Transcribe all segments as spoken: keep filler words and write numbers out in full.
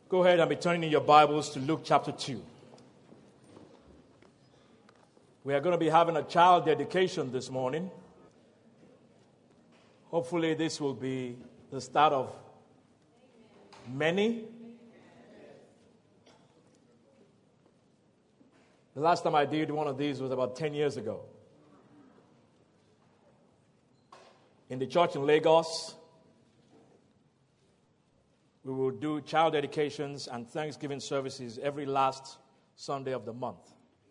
Go ahead and be turning in your Bibles to Luke chapter two. We are going to be having a child dedication this morning. Hopefully this will be the start of many. The last time I did one of these was about ten years ago. In the church in Lagos, we will do child dedications and Thanksgiving services every last Sunday of the month.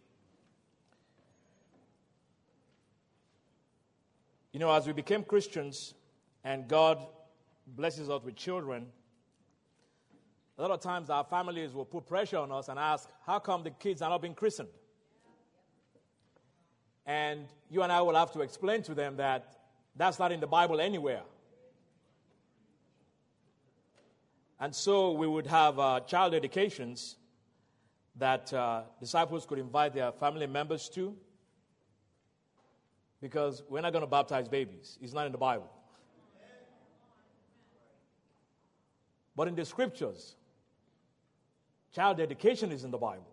You know, as we became Christians and God blesses us with children, a lot of times our families will put pressure on us and ask, how come the kids are not being christened? And you and I will have to explain to them that that's not in the Bible anywhere. And so we would have uh, child dedications that uh, disciples could invite their family members to, because we're not going to baptize babies. It's not in the Bible. But in the scriptures, child dedication is in the Bible.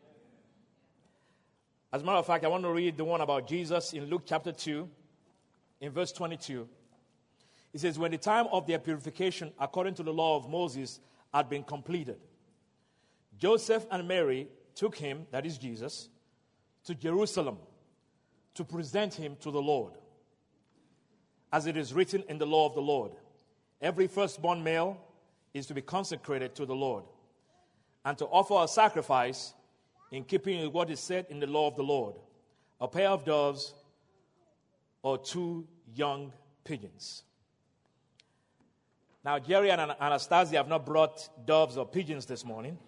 As a matter of fact, I want to read the one about Jesus in Luke chapter two, in verse twenty-two. It says, when the time of their purification according to the law of Moses had been completed, Joseph and Mary took him, that is Jesus, to Jerusalem to present him to the Lord. As it is written in the law of the Lord, every firstborn male is to be consecrated to the Lord, and to offer a sacrifice in keeping with what is said in the law of the Lord, a pair of doves or two young pigeons. Now, Jerry and Anastasia have not brought doves or pigeons this morning.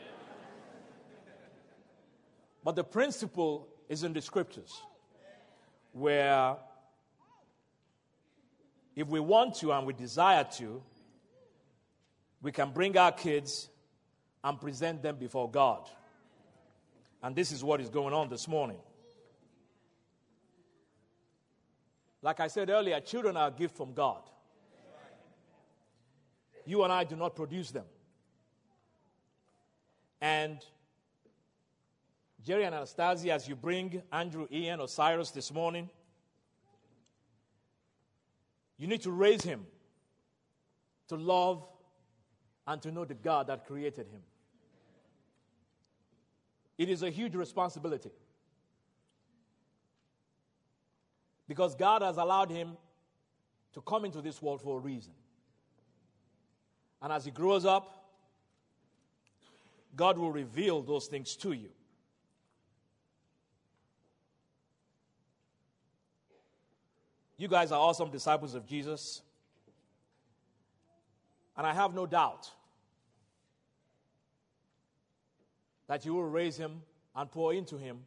But the principle is in the scriptures, where if we want to and we desire to, we can bring our kids and present them before God. And this is what is going on this morning. Like I said earlier, children are a gift from God. You and I do not produce them. And Jerry and Anastasia, as you bring Andrew, Ian, or Cyrus this morning, you need to raise him to love and to know the God that created him. It is a huge responsibility, because God has allowed him to come into this world for a reason. And as he grows up, God will reveal those things to you. You guys are awesome disciples of Jesus. And I have no doubt that you will raise him and pour into him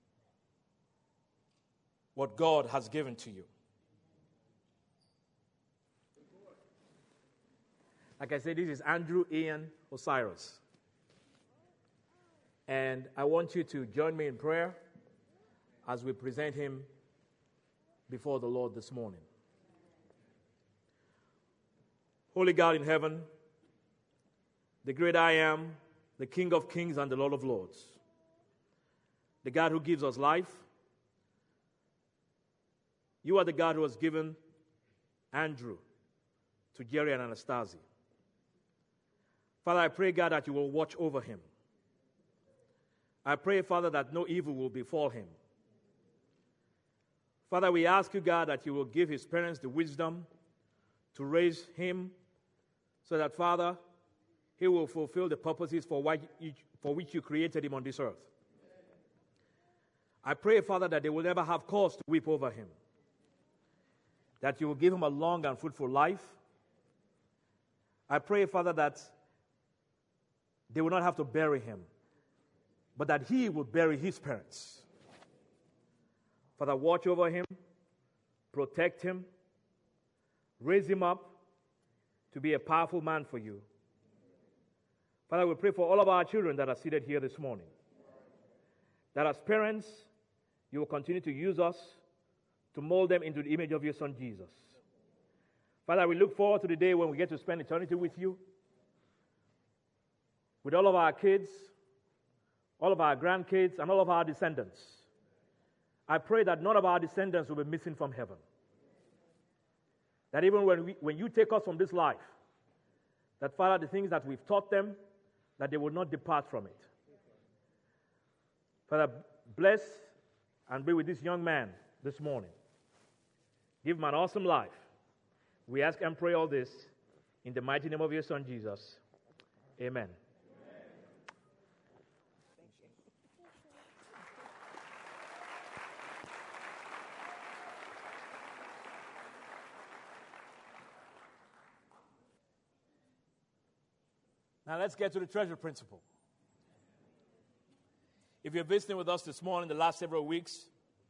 what God has given to you. Like I said, this is Andrew, Ian, Osiris. And I want you to join me in prayer as we present him before the Lord this morning. Holy God in heaven, the great I am, the King of kings and the Lord of lords, the God who gives us life. You are the God who has given Andrew to Jerry and Anastasia. Father, I pray, God, that you will watch over him. I pray, Father, that no evil will befall him. Father, we ask you, God, that you will give his parents the wisdom to raise him so that, Father, he will fulfill the purposes for which you created him on this earth. I pray, Father, that they will never have cause to weep over him, that you will give him a long and fruitful life. I pray, Father, that they will not have to bury him, but that he will bury his parents. Father, watch over him, protect him, raise him up to be a powerful man for you. Father, we pray for all of our children that are seated here this morning, that as parents, you will continue to use us to mold them into the image of your Son, Jesus. Father, we look forward to the day when we get to spend eternity with you. with all of our kids, all of our grandkids, and all of our descendants. I pray that none of our descendants will be missing from heaven. That even when, we, when you take us from this life, that, Father, the things that we've taught them, that they will not depart from it. Father, bless and be with this young man this morning. Give him an awesome life. We ask and pray all this in the mighty name of your Son, Jesus. Amen. Now let's get to the treasure principle. If you're visiting with us this morning, the last several weeks,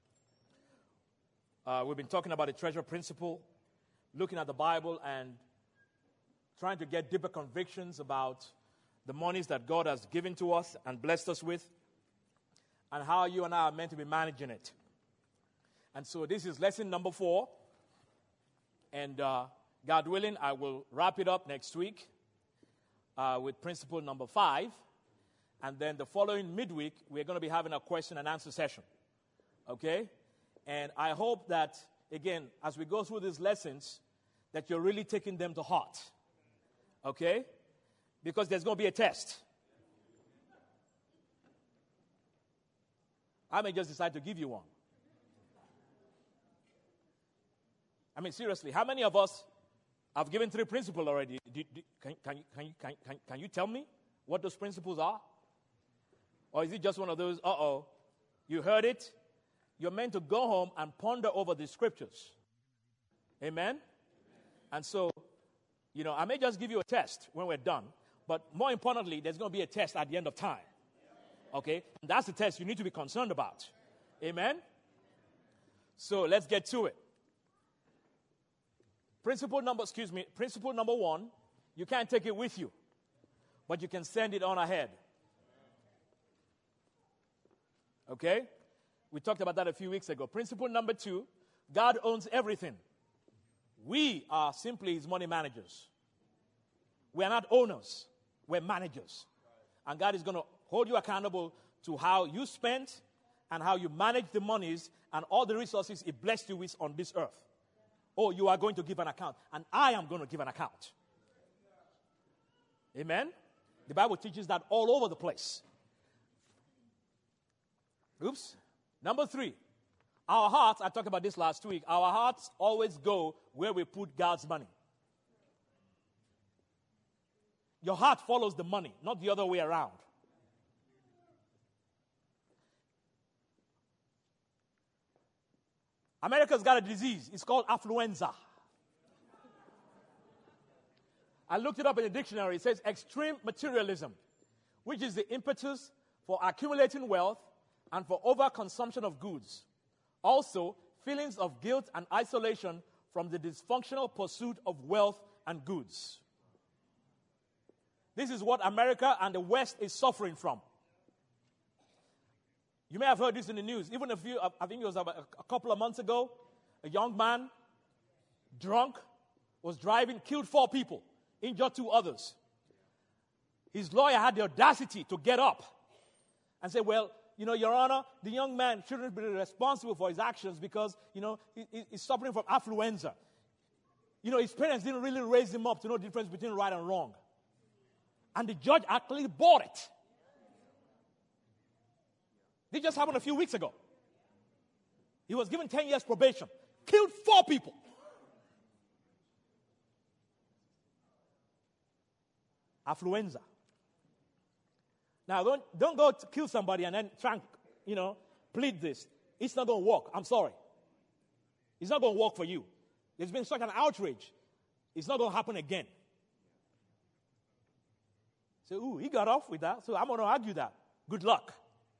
uh, we've been talking about the treasure principle, looking at the Bible and trying to get deeper convictions about the monies that God has given to us and blessed us with, and how you and I are meant to be managing it. And so this is lesson number four, and uh, God willing, I will wrap it up next week. Uh, with principle number five. And then the following midweek, we're going to be having a question and answer session. Okay? And I hope that, again, as we go through these lessons, that you're really taking them to heart. Okay? Because there's going to be a test. I may just decide to give you one. I mean, seriously, how many of us I've given three principles already. Do, do, can, can, can, can, can, can you tell me what those principles are? Or is it just one of those, uh-oh, you heard it? You're meant to go home and ponder over the scriptures. Amen? And so, you know, I may just give you a test when we're done, but more importantly, there's going to be a test at the end of time. Okay? And that's the test you need to be concerned about. Amen? So let's get to it. Principle number, excuse me, principle number one, you can't take it with you, but you can send it on ahead. Okay? We talked about that a few weeks ago. Principle number two, God owns everything. We are simply his money managers. We are not owners, we're managers. And God is going to hold you accountable to how you spent and how you manage the monies and all the resources he blessed you with on this earth. Oh, you are going to give an account, and I am going to give an account. Amen? The Bible teaches that all over the place. Oops. Number three, our hearts, I talked about this last week, our hearts always go where we put God's money. Your heart follows the money, not the other way around. America's got a disease. It's called affluenza. I looked it up in the dictionary. It says extreme materialism, which is the impetus for accumulating wealth and for overconsumption of goods. Also, feelings of guilt and isolation from the dysfunctional pursuit of wealth and goods. This is what America and the West is suffering from. You may have heard this in the news. Even a few, I think it was about a couple of months ago, a young man, drunk, was driving, killed four people, injured two others. His lawyer had the audacity to get up and say, well, you know, Your Honor, the young man shouldn't be responsible for his actions because, you know, he, he's suffering from affluenza. You know, his parents didn't really raise him up to know the difference between right and wrong. And the judge actually bought it. This just happened a few weeks ago. He was given ten years probation. Killed four people. Affluenza. Now, don't, don't go to kill somebody and then try and, you know, plead this. It's not going to work. I'm sorry. It's not going to work for you. There's been such an outrage. It's not going to happen again. So, ooh, he got off with that, so I'm going to argue that. Good luck.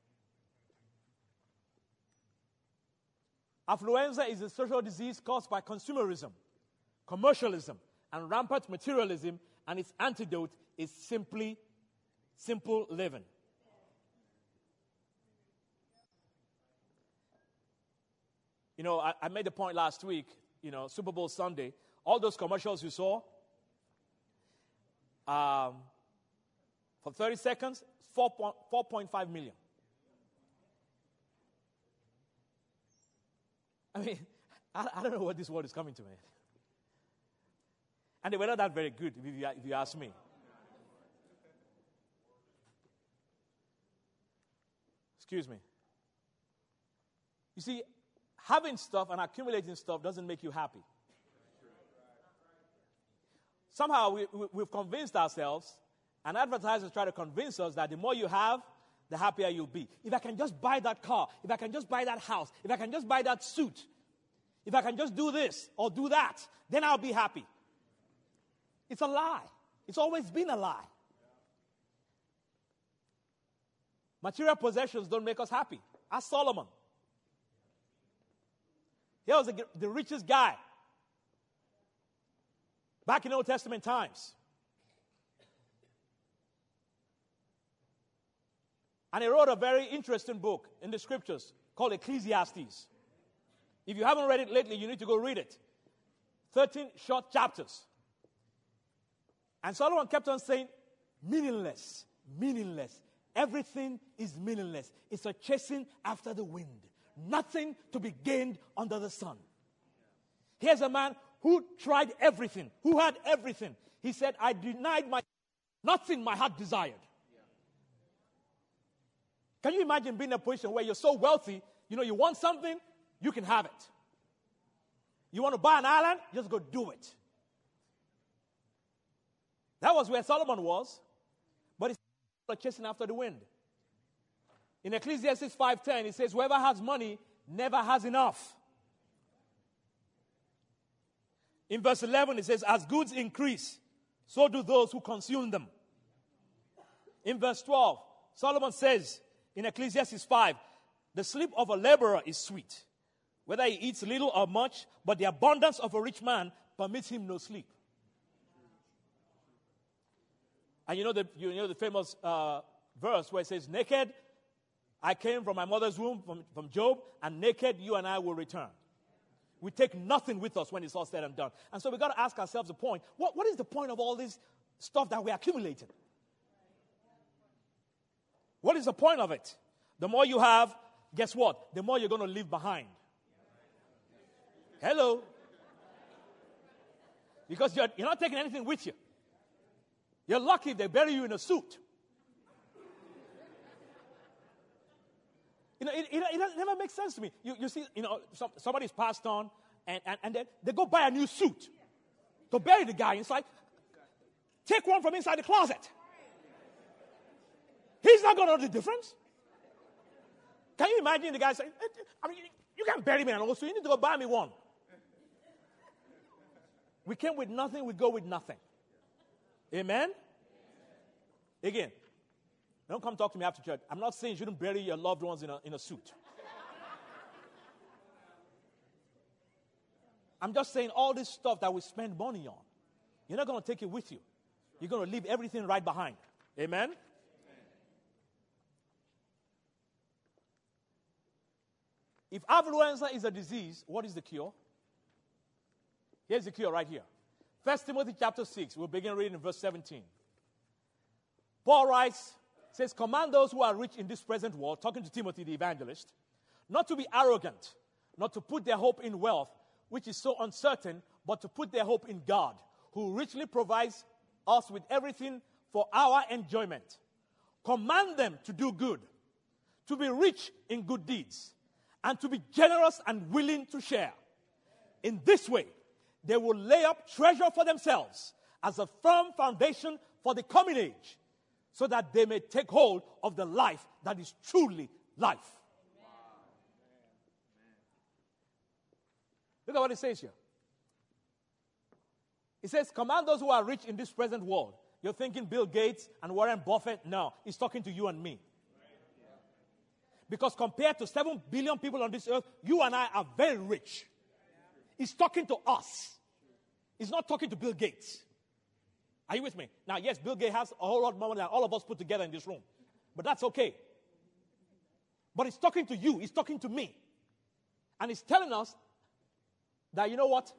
Affluenza is a social disease caused by consumerism, commercialism, and rampant materialism, and its antidote is simply simple living. You know, I, I made the point last week, you know, Super Bowl Sunday, all those commercials you saw, um, For thirty seconds, four point five million. I mean, I, I don't know what this world is coming to, man. And they were not that very good, if you, if you ask me. Excuse me. You see, having stuff and accumulating stuff doesn't make you happy. Somehow we, we, we've convinced ourselves, and advertisers try to convince us that the more you have, the happier you'll be. If I can just buy that car, if I can just buy that house, if I can just buy that suit, if I can just do this or do that, then I'll be happy. It's a lie. It's always been a lie. Material possessions don't make us happy. Ask Solomon. He was the, the richest guy back in Old Testament times. And he wrote a very interesting book in the scriptures called Ecclesiastes. If you haven't read it lately, you need to go read it. thirteen short chapters. And Solomon kept on saying, meaningless, meaningless. Everything is meaningless. It's a chasing after the wind. Nothing to be gained under the sun. Here's a man who tried everything, who had everything. He said, I denied my nothing my heart desired. Can you imagine being in a position where you're so wealthy, you know, you want something, you can have it. You want to buy an island, just go do it. That was where Solomon was, but he's chasing after the wind. In Ecclesiastes five ten, it says, whoever has money never has enough. In verse eleven, it says, as goods increase, so do those who consume them. In verse twelve, Solomon says, in Ecclesiastes five, the sleep of a laborer is sweet, whether he eats little or much, but the abundance of a rich man permits him no sleep. And you know the, you know the famous uh, verse where it says, naked I came from my mother's womb, from, from Job, and naked you and I will return. We take nothing with us when it's all said and done. And so we've got to ask ourselves the point, what, what is the point of all this stuff that we accumulated? What is the point of it? The more you have, guess what? The more you're going to leave behind. Hello? Because you're, you're not taking anything with you. You're lucky if they bury you in a suit. You know, it, it, it never makes sense to me. You, you see, you know, some, somebody's passed on, and, and, and then they go buy a new suit to bury the guy. It's like, take one from inside the closet. He's not going to know the difference. Can you imagine the guy saying, I mean, you can't bury me in an old suit. You need to go buy me one. We came with nothing, we go with nothing. Amen? Again, don't come talk to me after church. I'm not saying you shouldn't bury your loved ones in a, in a suit. I'm just saying all this stuff that we spend money on, you're not going to take it with you. You're going to leave everything right behind. Amen? If affluenza is a disease, what is the cure? Here's the cure right here. First Timothy chapter six, we'll begin reading in verse seventeen. Paul writes, says, command those who are rich in this present world, talking to Timothy the evangelist, not to be arrogant, not to put their hope in wealth, which is so uncertain, but to put their hope in God, who richly provides us with everything for our enjoyment. Command them to do good, to be rich in good deeds, and to be generous and willing to share. In this way, they will lay up treasure for themselves as a firm foundation for the coming age, so that they may take hold of the life that is truly life. Look at what it says here. It says, command those who are rich in this present world. You're thinking Bill Gates and Warren Buffett? No, he's talking to you and me. Because compared to seven billion people on this earth, you and I are very rich. He's talking to us. He's not talking to Bill Gates. Are you with me? Now, yes, Bill Gates has a whole lot more than all of us put together in this room. But that's okay. But he's talking to you. He's talking to me. And he's telling us that, you know what?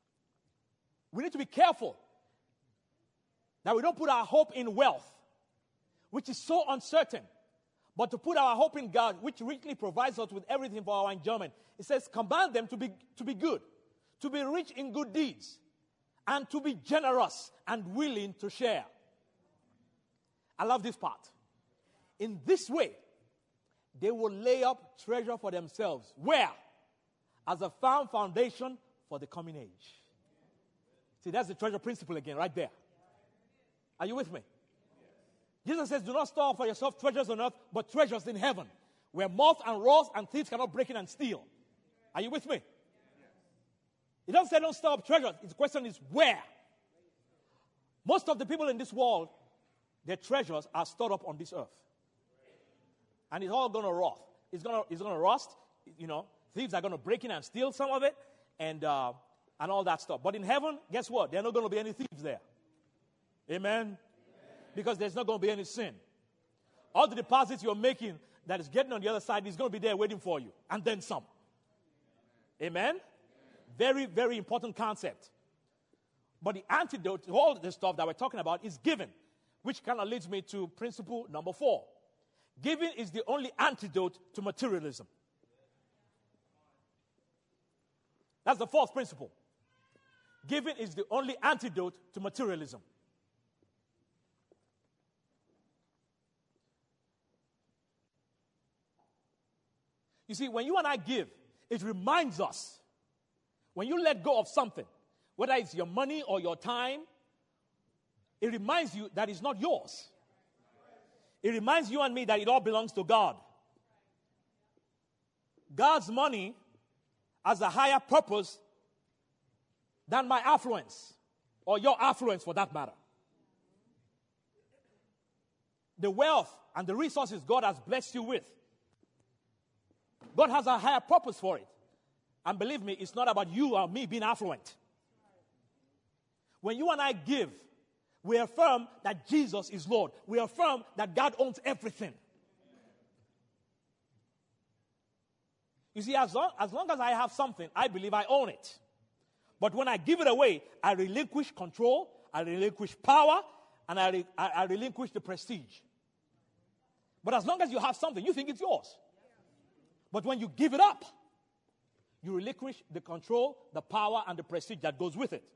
We need to be careful that we don't put our hope in wealth. which is so uncertain, but to put our hope in God, which richly provides us with everything for our enjoyment. It says, command them to be, to be good, to be rich in good deeds, and to be generous and willing to share. I love this part. In this way, they will lay up treasure for themselves. Where? As a firm foundation for the coming age. See, that's the treasure principle again, right there. Are you with me? Jesus says, do not store up for yourself treasures on earth, but treasures in heaven, where moth and rust and thieves cannot break in and steal. Are you with me? It doesn't say don't store up treasures. The question is where? Most of the people in this world, their treasures are stored up on this earth. And it's all going to rot. It's going to it's going to rust. You know, thieves are going to break in and steal some of it, and uh, and all that stuff. But in heaven, guess what? There are not going to be any thieves there. Amen? Amen? Because there's not going to be any sin. All the deposits you're making that is getting on the other side is going to be there waiting for you, and then some. Amen? Amen? Very, very important concept. But the antidote to all this stuff that we're talking about is giving, which kind of leads me to principle number four. Giving is the only antidote to materialism. That's the fourth principle. Giving is the only antidote to materialism. You see, when you and I give, it reminds us, when you let go of something, whether it's your money or your time, it reminds you that it's not yours. It reminds you and me that it all belongs to God. God's money has a higher purpose than my affluence, or your affluence for that matter. The wealth and the resources God has blessed you with, God has a higher purpose for it. And believe me, it's not about you or me being affluent. When you and I give, we affirm that Jesus is Lord. We affirm that God owns everything. You see, as long, as long as I have something, I believe I own it. But when I give it away, I relinquish control, I relinquish power, and I, re, I, I relinquish the prestige. But as long as you have something, you think it's yours. But when you give it up, you relinquish the control, the power, and the prestige that goes with it.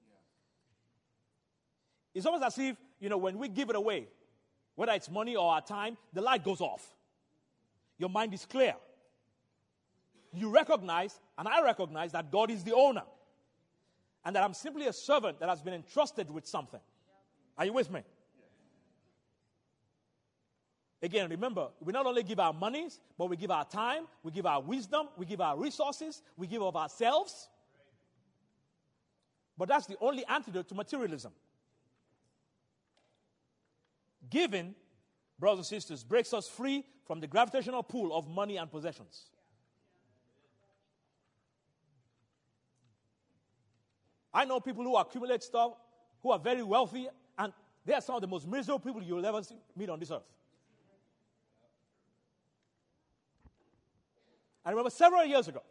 It's almost as if, you know, when we give it away, whether it's money or our time, the light goes off. Your mind is clear. You recognize, and I recognize, that God is the owner. And that I'm simply a servant that has been entrusted with something. Are you with me? Again, remember, we not only give our monies, but we give our time, we give our wisdom, we give our resources, we give of ourselves. But that's the only antidote to materialism. Giving, brothers and sisters, breaks us free from the gravitational pull of money and possessions. I know people who accumulate stuff, who are very wealthy, and they are some of the most miserable people you'll ever see, meet on this earth. I remember several years ago,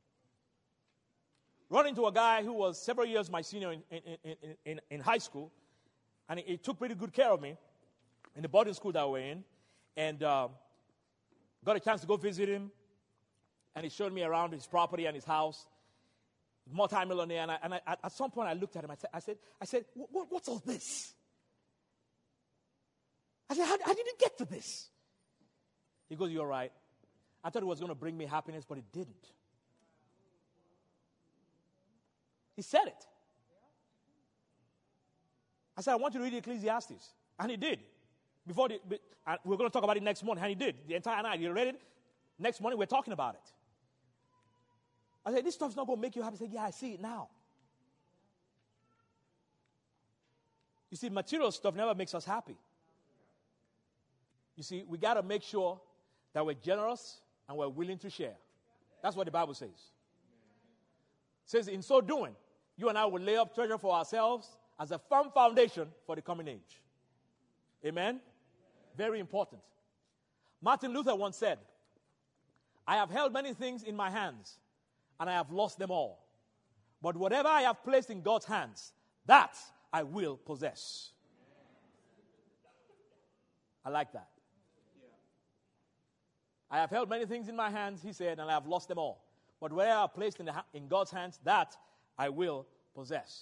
running into a guy who was several years my senior in, in, in, in, in high school, and he, he took pretty good care of me in the boarding school that we were in, and uh, got a chance to go visit him, and he showed me around his property and his house, multi-millionaire, and, I, and I, at some point I looked at him, I said, I said, I said what, what's all this? I said, how, how did you get to this? He goes, you're right. I thought it was going to bring me happiness, but it didn't. He said it. I said, I want you to read Ecclesiastes. And he did. Before the, and we're going to talk about it next morning. And he did. The entire night. He read it. Next morning, we're talking about it. I said, this stuff's not going to make you happy. He said, yeah, I see it now. You see, material stuff never makes us happy. You see, we got to make sure that we're generous and we're willing to share. That's what the Bible says. It says, in so doing, you and I will lay up treasure for ourselves as a firm foundation for the coming age. Amen? Very important. Martin Luther once said, I have held many things in my hands, and I have lost them all. But whatever I have placed in God's hands, that I will possess. I I like that. I have held many things in my hands, he said, and I have lost them all. But where I are placed in, the, in God's hands, that I will possess.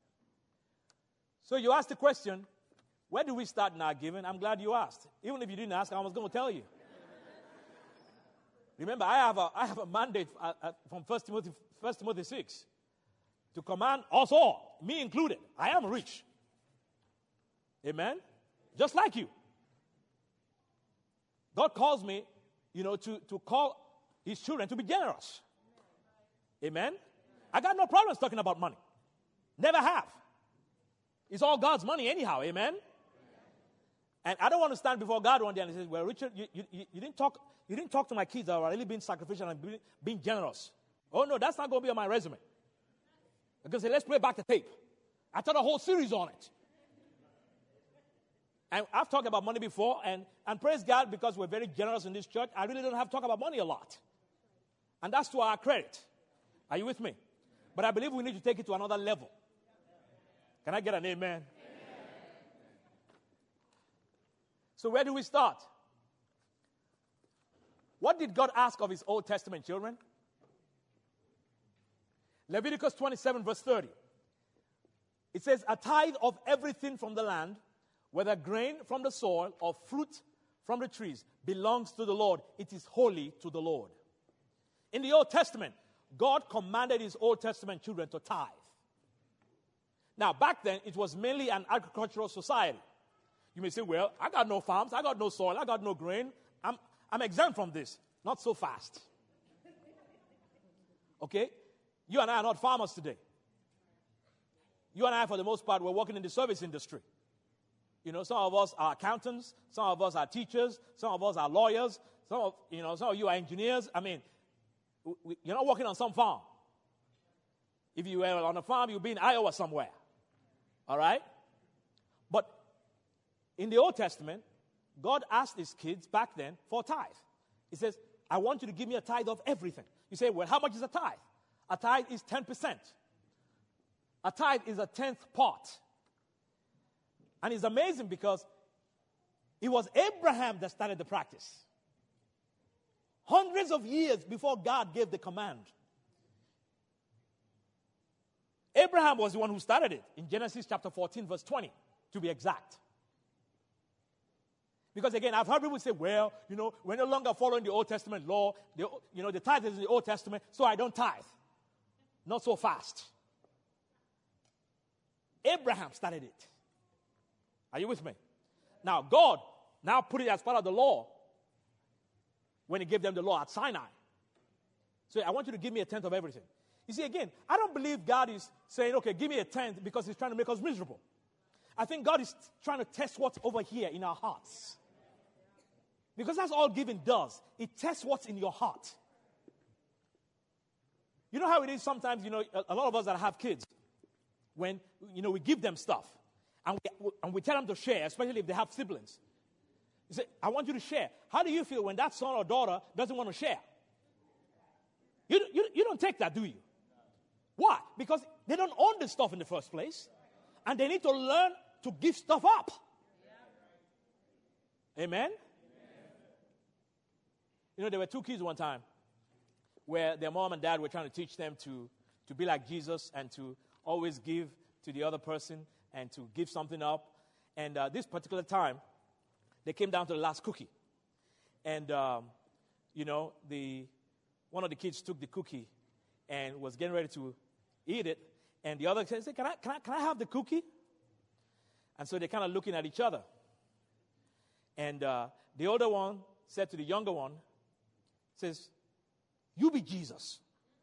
So you asked the question, where do we start in our giving? I'm glad you asked. Even if you didn't ask, I was going to tell you. Remember, I have a, I have a mandate uh, uh, from First Timothy, First Timothy six to command us all, me included. I am rich. Amen? Just like you. God calls me, you know, to, to call his children to be generous. Amen? I got no problems talking about money. Never have. It's all God's money anyhow. Amen? And I don't want to stand before God one day and he says, well, Richard, you, you, you, didn't talk, you didn't talk to my kids that are really being sacrificial and being, being generous. Oh, no, that's not going to be on my resume. I'm going to say, let's play back the tape. I taught a whole series on it. And I've talked about money before, and, and praise God, because we're very generous in this church, I really don't have to talk about money a lot. And that's to our credit. Are you with me? But I believe we need to take it to another level. Can I get an amen? Amen. So where do we start? What did God ask of his Old Testament children? Leviticus twenty-seven, verse thirty. It says, a tithe of everything from the land, whether grain from the soil or fruit from the trees, belongs to the Lord. It is holy to the Lord. In the Old Testament, God commanded his Old Testament children to tithe. Now, back then, it was mainly an agricultural society. You may say, well, I got no farms, I got no soil, I got no grain. I'm, I'm exempt from this. Not so fast. Okay? You and I are not farmers today. You and I, for the most part, we're working in the service industry. You know, some of us are accountants, some of us are teachers, some of us are lawyers, some of, you know, some of you are engineers. I mean, we, you're not working on some farm. If you were on a farm, you'd be in Iowa somewhere. All right? But in the Old Testament, God asked his kids back then for a tithe. He says, I want you to give me a tithe of everything. You say, well, how much is a tithe? A tithe is ten percent. A tithe is a tenth part. And it's amazing because it was Abraham that started the practice. Hundreds of years before God gave the command. Abraham was the one who started it in Genesis chapter fourteen, verse twenty, to be exact. Because again, I've heard people say, well, you know, we're no longer following the Old Testament law. The, you know, the tithe is in the Old Testament, so I don't tithe. Not so fast. Abraham started it. Are you with me? Now, God now put it as part of the law when he gave them the law at Sinai. So I want you to give me a tenth of everything. You see, again, I don't believe God is saying, okay, give me a tenth because he's trying to make us miserable. I think God is trying to test what's over here in our hearts. Because that's all giving does. It tests what's in your heart. You know how it is sometimes, you know, a, a lot of us that have kids, when, you know, we give them stuff, and we, and we tell them to share, especially if they have siblings. You say, I want you to share. How do you feel when that son or daughter doesn't want to share? You, you, you don't take that, do you? Why? Because they don't own this stuff in the first place, and they need to learn to give stuff up. Amen? You know, there were two kids one time where their mom and dad were trying to teach them to, to be like Jesus and to always give to the other person and to give something up. And uh, this particular time, they came down to the last cookie. And, um, you know, the one of the kids took the cookie and was getting ready to eat it. And the other said, can I, can I, can I have the cookie? And so they're kind of looking at each other. And uh, the older one said to the younger one, says, you be Jesus.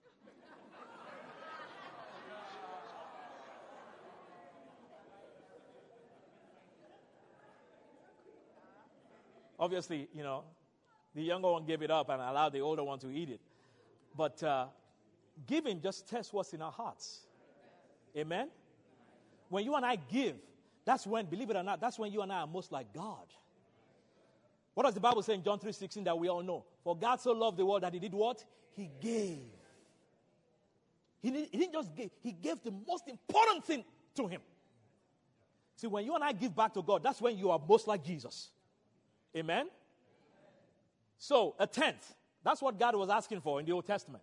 Obviously, you know, the younger one gave it up and allowed the older one to eat it. But uh, giving just tests what's in our hearts. Amen? When you and I give, that's when, believe it or not, that's when you and I are most like God. What does the Bible say in John three sixteen that we all know? For God so loved the world that he did what? He gave. He, did, he didn't just give. He gave the most important thing to him. See, when you and I give back to God, that's when you are most like Jesus. Amen? So, a tenth. That's what God was asking for in the Old Testament.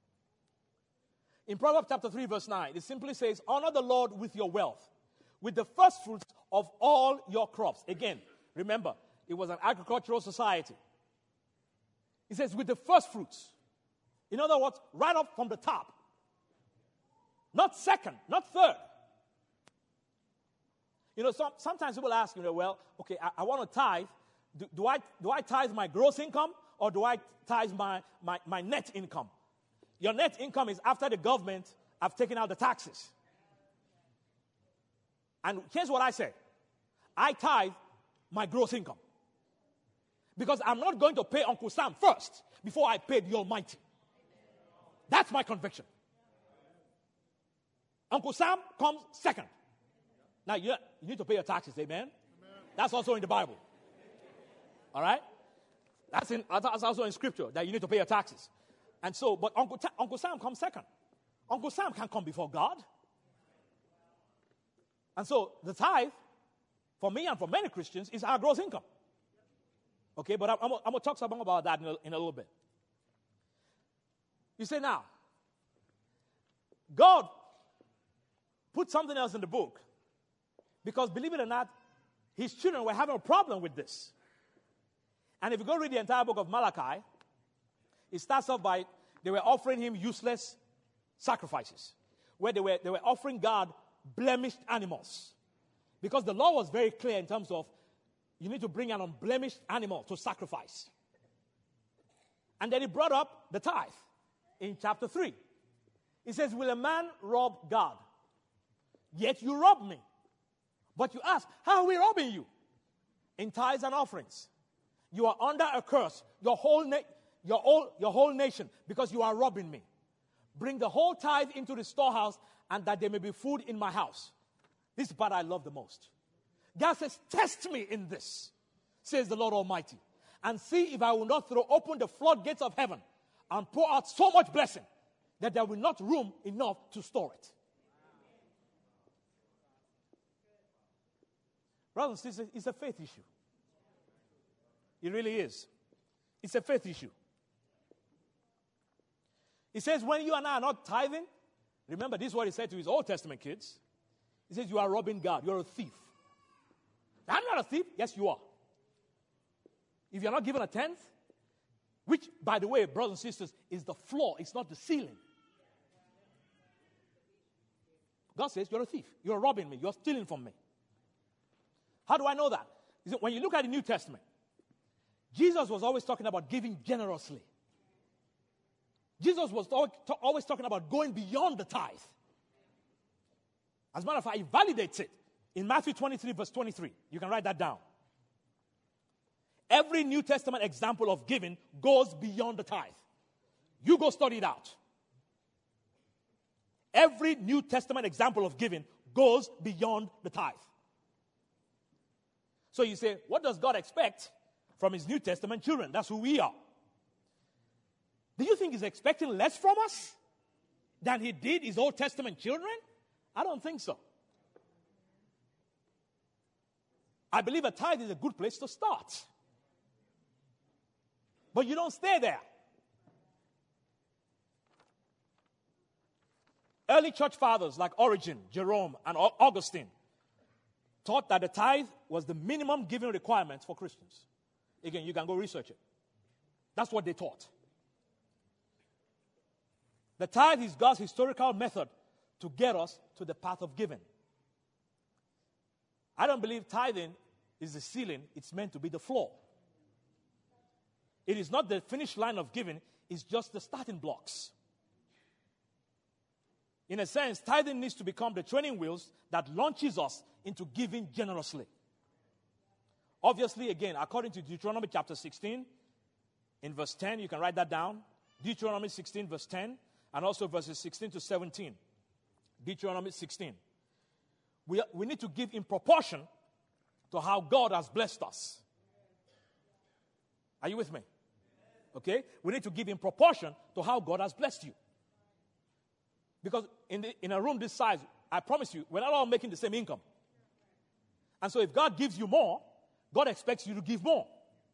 In Proverbs chapter three, verse nine, it simply says, honor the Lord with your wealth, with the first fruits of all your crops. Again, remember, it was an agricultural society. It says, with the first fruits. In other words, right up from the top. Not second, not third. You know, some, sometimes people ask, you know, well, okay, I, I want to tithe. Do, do, I, do I tithe my gross income or do I tithe my, my, my net income? Your net income is after the government have taken out the taxes. And here's what I say. I tithe my gross income. Because I'm not going to pay Uncle Sam first before I pay the Almighty. That's my conviction. Uncle Sam comes second. Now, you, you need to pay your taxes, amen? Amen? That's also in the Bible. All right? That's, in, that's also in Scripture, that you need to pay your taxes. And so, but Uncle, Ta- Uncle Sam comes second. Uncle Sam can't come before God. And so, the tithe, for me and for many Christians, is our gross income. Okay, but I'm, I'm, I'm going to talk some about that in a, in a little bit. You say now, God put something else in the book because, believe it or not, his children were having a problem with this. And if you go read the entire book of Malachi, it starts off by they were offering him useless sacrifices, where they were, they were offering God blemished animals. Because the law was very clear in terms of you need to bring an unblemished animal to sacrifice. And then he brought up the tithe in chapter three. He says, will a man rob God? Yet you rob me. But you ask, how are we robbing you? In tithes and offerings. You are under a curse, your whole, na- your, whole, your whole nation, because you are robbing me. Bring the whole tithe into the storehouse, and that there may be food in my house. This is the part I love the most. God says, test me in this, says the Lord Almighty, and see if I will not throw open the floodgates of heaven and pour out so much blessing that there will not room enough to store it. Brothers and sisters, it's a faith issue. It really is. It's a faith issue. He says, when you and I are not tithing, remember this is what he said to his Old Testament kids. He says, you are robbing God. You're a thief. I'm not a thief. Yes, you are. If you're not given a tenth, which, by the way, brothers and sisters, is the floor. It's not the ceiling. God says, you're a thief. You're robbing me. You're stealing from me. How do I know that? When you look at the New Testament, Jesus was always talking about giving generously. Jesus was always talking about going beyond the tithe. As a matter of fact, he validates it in Matthew twenty-three, verse twenty-three. You can write that down. Every New Testament example of giving goes beyond the tithe. You go study it out. Every New Testament example of giving goes beyond the tithe. So you say, what does God expect from his New Testament children? That's who we are. Do you think he's expecting less from us than he did his Old Testament children? I don't think so. I believe a tithe is a good place to start. But you don't stay there. Early church fathers like Origen, Jerome, and Augustine taught that the tithe was the minimum giving requirement for Christians. Again, you can go research it. That's what they taught. The tithe is God's historical method to get us to the path of giving. I don't believe tithing is the ceiling. It's meant to be the floor. It is not the finish line of giving. It's just the starting blocks. In a sense, tithing needs to become the training wheels that launches us into giving generously. Obviously, again, according to Deuteronomy chapter sixteen, in verse ten, you can write that down. Deuteronomy sixteen, verse ten, and also verses sixteen to seventeen. Deuteronomy sixteen. We, we need to give in proportion to how God has blessed us. Are you with me? Okay? We need to give in proportion to how God has blessed you. Because in, the, in a room this size, I promise you, we're not all making the same income. And so if God gives you more, God expects you to give more.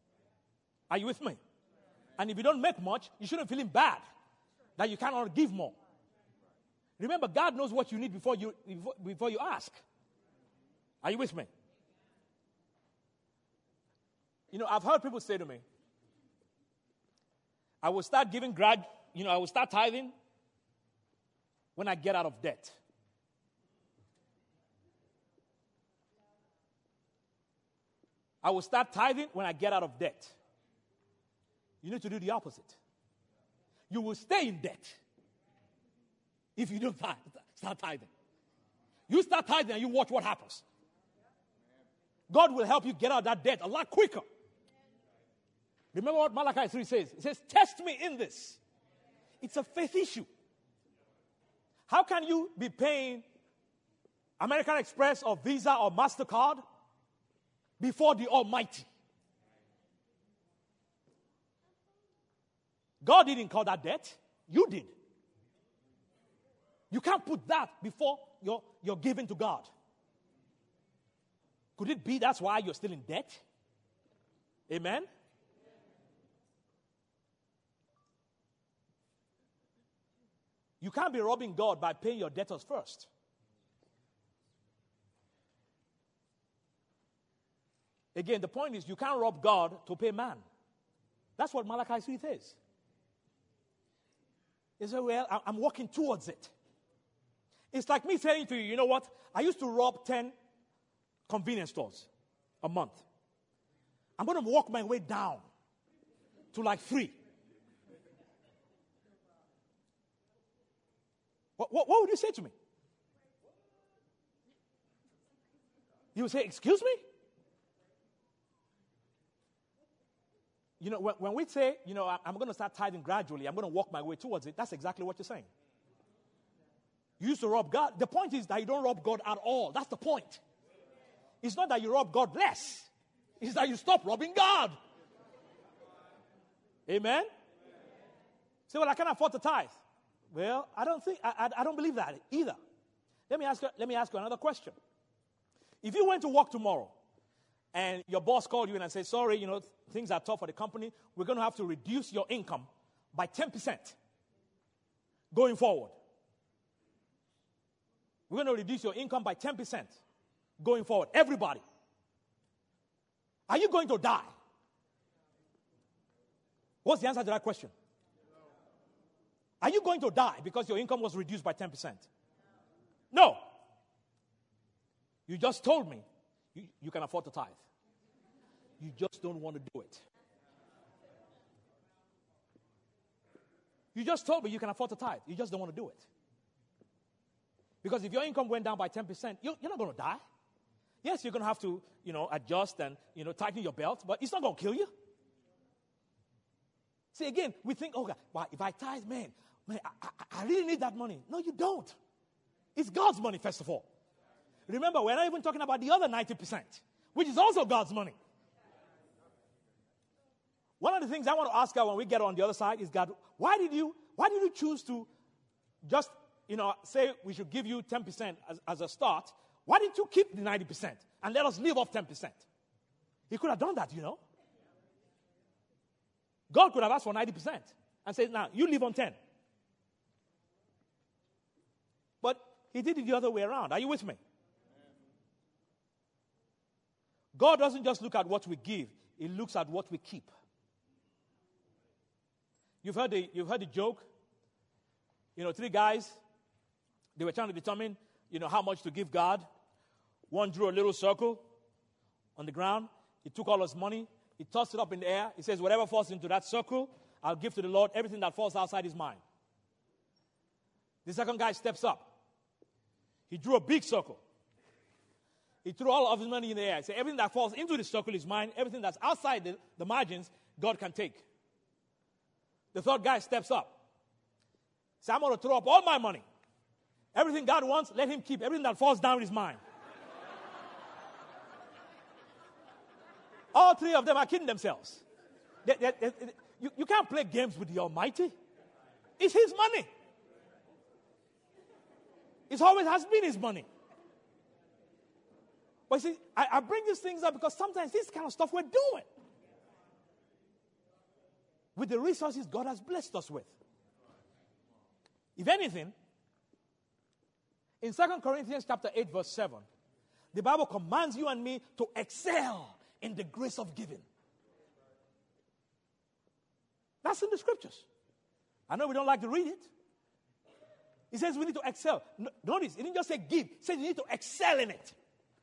Are you with me? And if you don't make much, you shouldn't feel bad that you cannot give more. Remember, God knows what you need before you, before, before you ask. Are you with me? You know, I've heard people say to me, I will start giving grad, you know, I will start tithing when I get out of debt. I will start tithing when I get out of debt. You need to do the opposite. You will stay in debt if you don't tithe, start tithing. You start tithing and you watch what happens. God will help you get out of that debt a lot quicker. Remember what Malachi three says? It says, test me in this. It's a faith issue. How can you be paying American Express or Visa or MasterCard before the Almighty? God didn't call that debt. You did. You can't put that before your, your giving to God. Could it be that's why you're still in debt? Amen? You can't be robbing God by paying your debtors first. Again, the point is you can't rob God to pay man. That's what Malachi three says. He said, well, I'm walking towards it. It's like me saying to you, you know what? I used to rob ten convenience stores a month. I'm going to walk my way down to like three. What, what, what would you say to me? You would say, excuse me? You know, when, when we say, you know, I'm going to start tithing gradually, I'm going to walk my way towards it, that's exactly what you're saying. You used to rob God. The point is that you don't rob God at all. That's the point. It's not that you rob God less. It's that you stop robbing God. Amen? Say, well, I can't afford to tithe. Well, I don't think, I, I, I don't believe that either. Let me ask you, let me ask you another question. If you went to work tomorrow and your boss called you in and said, sorry, you know, things are tough for the company, we're going to have to reduce your income by ten percent going forward. We're going to reduce your income by ten percent going forward. Everybody. Are you going to die? What's the answer to that question? Are you going to die because your income was reduced by ten percent? No. You just told me you, you can afford to tithe. You just don't want to do it. You just told me you can afford to tithe. You just don't want to do it. Because if your income went down by ten percent, you're, you're not going to die. Yes, you're going to have to, you know, adjust and, you know, tighten your belt, but it's not going to kill you. See, again, we think, oh, God, well, if I tithe, man, man, I, I, I really need that money. No, you don't. It's God's money, first of all. Remember, we're not even talking about the other ninety percent, which is also God's money. One of the things I want to ask God when we get on the other side is, God, why did you, why did you choose to just, you know, say we should give you ten percent as, as a start? Why didn't you keep the ninety percent and let us live off ten percent? He could have done that, you know. God could have asked for ninety percent and said, now, you live on ten. But he did it the other way around. Are you with me? God doesn't just look at what we give. He looks at what we keep. You've heard the, you've heard the joke. You know, three guys, they were trying to determine, you know, how much to give God. One drew a little circle on the ground. He took all his money. He tossed it up in the air. He says, whatever falls into that circle, I'll give to the Lord. Everything that falls outside is mine. The second guy steps up. He drew a big circle. He threw all of his money in the air. He said, everything that falls into the circle is mine. Everything that's outside the, the margins, God can take. The third guy steps up. He said, I'm going to throw up all my money. Everything God wants, let him keep. Everything that falls down is mine. All three of them are kidding themselves. They, they, they, they, you, you can't play games with the Almighty. It's His money. It always has been His money. But see, I, I bring these things up because sometimes this kind of stuff we're doing. with the resources God has blessed us with. If anything, in Second Corinthians chapter eight, verse seven, the Bible commands you and me to excel in the grace of giving. That's in the scriptures. I know we don't like to read it. It says we need to excel. No, notice, it didn't just say give. It says you need to excel in it.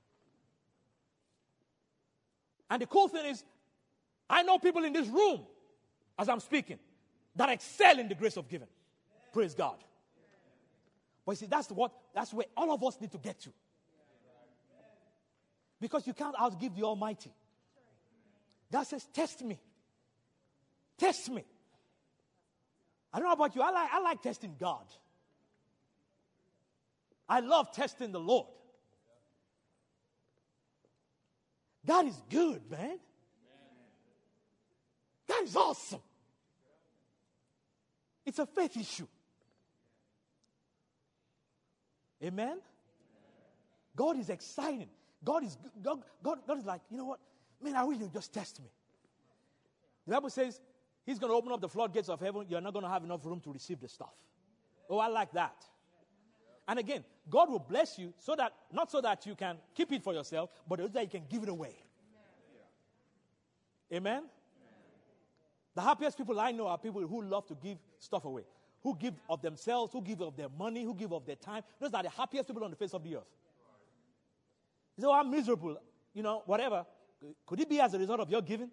And the cool thing is, I know people in this room, as I'm speaking, that excel in the grace of giving. Praise God. But you see, that's what that's where all of us need to get to. Because you can't outgive the Almighty. God says, test me. Test me. I don't know about you. I like, I like testing God. I love testing the Lord. God is good, man. God is awesome. It's a faith issue. Amen? God is exciting. God is God, God, God is like, you know what? Man, I wish you just test me. The Bible says He's going to open up the floodgates of heaven. You're not going to have enough room to receive the stuff. Oh, I like that. And again, God will bless you so that, not so that you can keep it for yourself, but so that you can give it away. Amen? The happiest people I know are people who love to give stuff away. Who give of themselves, who give of their money, who give of their time. Those are the happiest people on the face of the earth. You say, oh, I'm miserable. You know, whatever. Could it be as a result of your giving?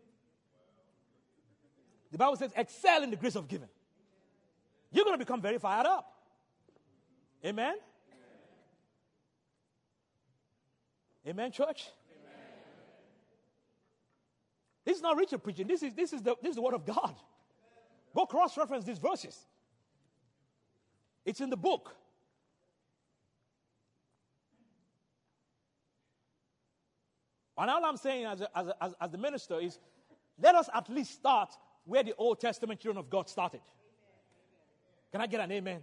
The Bible says, excel in the grace of giving. You're going to become very fired up. Amen? Amen, church? Amen. This is not Richard preaching. This is, this is, the, this is the word of God. Go cross-reference these verses. It's in the book. And all I'm saying as, a, as, a, as, as the minister is, let us at least start where the Old Testament children of God started. Can I get an amen? Amen?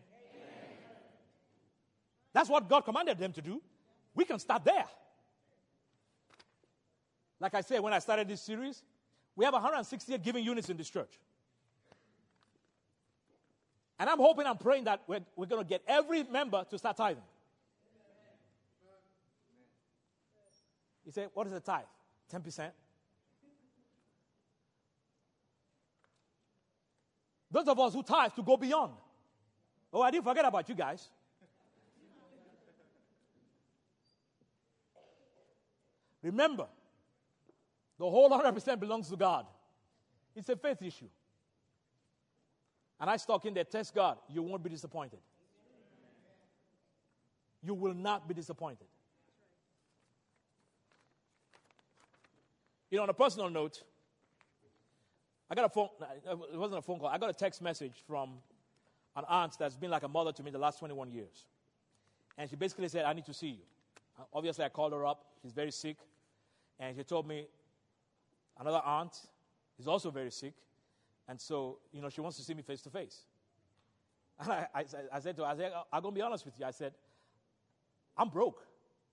That's what God commanded them to do. We can start there. Like I said, when I started this series, we have one hundred sixty-eight giving units in this church. And I'm hoping and praying that we're, we're going to get every member to start tithing. You say, what is a tithe? ten percent. Those of us who tithe to go beyond. Oh, I didn't forget about you guys. Remember, the whole one hundred percent belongs to God. It's a faith issue. And I stuck in there, test God, you won't be disappointed. You will not be disappointed. You know, on a personal note, I got a phone, it wasn't a phone call, I got a text message from an aunt that's been like a mother to me the last twenty-one years. And she basically said, I need to see you. Obviously, I called her up. She's very sick. And she told me another aunt is also very sick. And so, you know, she wants to see me face to face. And I, I, I said to her, I said, I'm going to be honest with you. I said, I'm broke.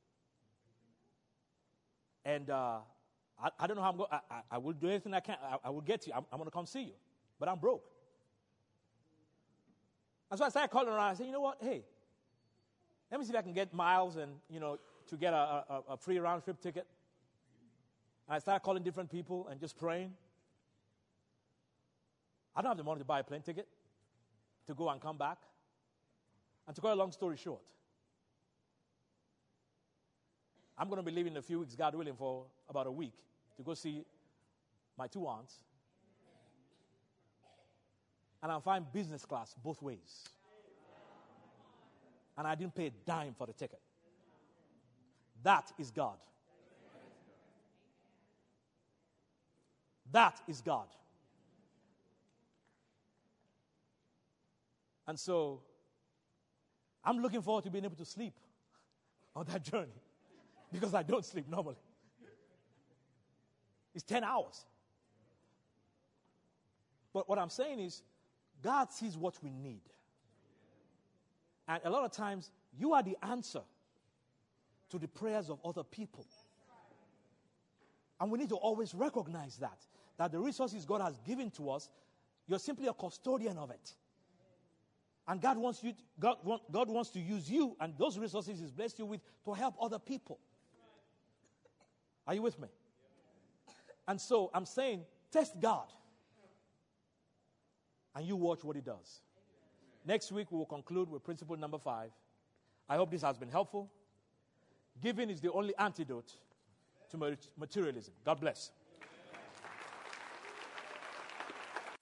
And uh, I, I don't know how I'm going. I, I, I will do anything I can. I, I will get to you. I'm, I'm going to come see you. But I'm broke. And so I started calling around. I said, you know what? Hey, let me see if I can get miles and, you know, to get a, a, a free round trip ticket. And I started calling different people and just praying. I don't have the money to buy a plane ticket to go and come back. And to cut a long story short, I'm going to be leaving in a few weeks, God willing, for about a week to go see my two aunts. And I'm flying business class both ways. And I didn't pay a dime for the ticket. That is God. That is God. And so, I'm looking forward to being able to sleep on that journey. Because I don't sleep normally. It's ten hours. But what I'm saying is, God sees what we need. And a lot of times, you are the answer to the prayers of other people. And we need to always recognize that. That the resources God has given to us, You're simply a custodian of it. And God wants you, to, God, want, God wants to use you and those resources He's blessed you with to help other people. Are you with me? And so I'm saying, test God. And you watch what He does. Next week, we will conclude with principle number five. I hope this has been helpful. Giving is the only antidote to materialism. God bless.